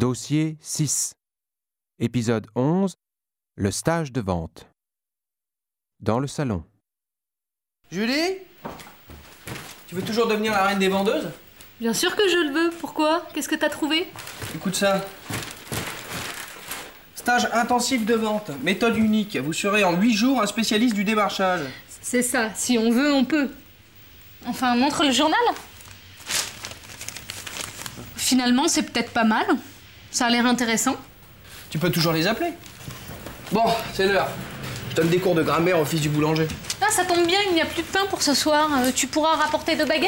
Dossier 6. Épisode 11. Le stage de vente. Dans le salon. Julie ? Tu veux toujours devenir la reine des vendeuses ? Bien sûr que je le veux. Pourquoi ? Qu'est-ce que t'as trouvé ? Écoute ça. Stage intensif de vente, méthode unique. Vous serez en 8 jours un spécialiste du démarchage. C'est ça. Si on veut, on peut. Enfin, montre le journal. Finalement, c'est peut-être pas mal. Ça a l'air intéressant. Tu peux toujours les appeler. Bon, c'est l'heure. Je donne des cours de grammaire au fils du boulanger. Ah, ça tombe bien, il n'y a plus de pain pour ce soir. Tu pourras rapporter 2 baguettes ?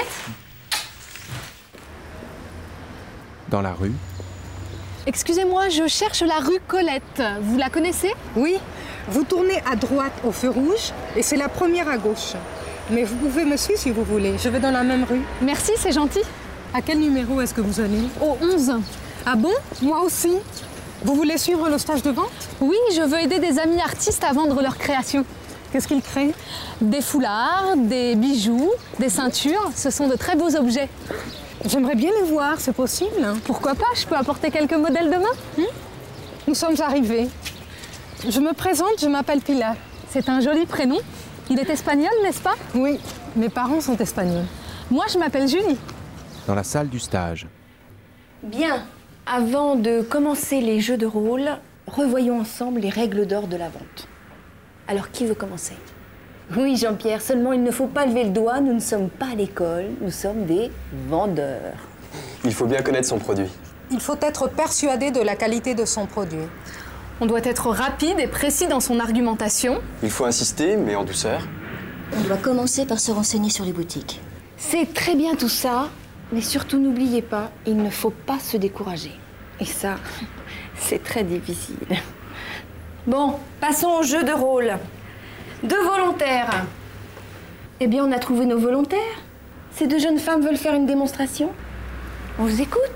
Dans la rue. Excusez-moi, je cherche la rue Colette. Vous la connaissez ? Oui, vous tournez à droite au feu rouge et c'est la première à gauche. Mais vous pouvez me suivre si vous voulez, je vais dans la même rue. Merci, c'est gentil. À quel numéro est-ce que vous allez ? Au 11. Ah bon ? Moi aussi. Vous voulez suivre le stage de vente ? Oui, je veux aider des amis artistes à vendre leurs créations. Qu'est-ce qu'ils créent ? Des foulards, des bijoux, des ceintures. Ce sont de très beaux objets. J'aimerais bien les voir, c'est possible ? Pourquoi pas ? Je peux apporter quelques modèles demain. Nous sommes arrivés. Je me présente, je m'appelle Pilar. C'est un joli prénom. Il est espagnol, n'est-ce pas ? Oui, mes parents sont espagnols. Moi, je m'appelle Julie. Dans la salle du stage. Bien, avant de commencer les jeux de rôle, revoyons ensemble les règles d'or de la vente. Alors, qui veut commencer ? Oui, Jean-Pierre, seulement il ne faut pas lever le doigt, nous ne sommes pas à l'école, nous sommes des vendeurs. Il faut bien connaître son produit. Il faut être persuadé de la qualité de son produit. On doit être rapide et précis dans son argumentation. Il faut insister, mais en douceur. On doit commencer par se renseigner sur les boutiques. C'est très bien tout ça, mais surtout n'oubliez pas, il ne faut pas se décourager. Et ça, c'est très difficile. Bon, passons au jeu de rôle. 2 volontaires. Eh bien, on a trouvé nos volontaires. Ces 2 jeunes femmes veulent faire une démonstration. On vous écoute ?